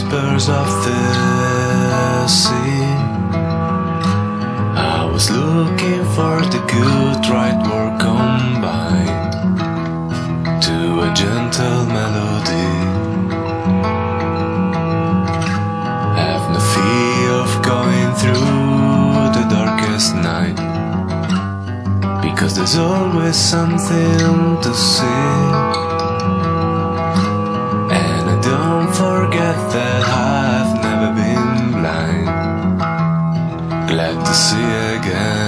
whispers of the sea. I was looking for the good right word combined to a gentle melody. Have no fear of going through the darkest night, because there's always something to see. And I don't forget that I've never been blind. Glad to see again.